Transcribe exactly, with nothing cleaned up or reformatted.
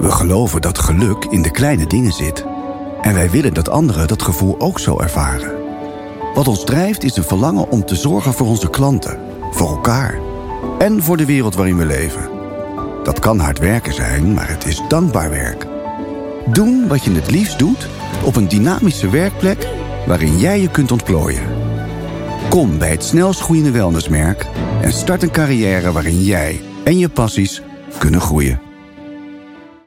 We geloven dat geluk in de kleine dingen zit. En wij willen dat anderen dat gevoel ook zo ervaren. Wat ons drijft is een verlangen om te zorgen voor onze klanten, voor elkaar en voor de wereld waarin we leven. Dat kan hard werken zijn, maar het is dankbaar werk. Doen wat je het liefst doet op een dynamische werkplek waarin jij je kunt ontplooien. Kom bij het snelst groeiende wellnessmerk en start een carrière waarin jij en je passies kunnen groeien.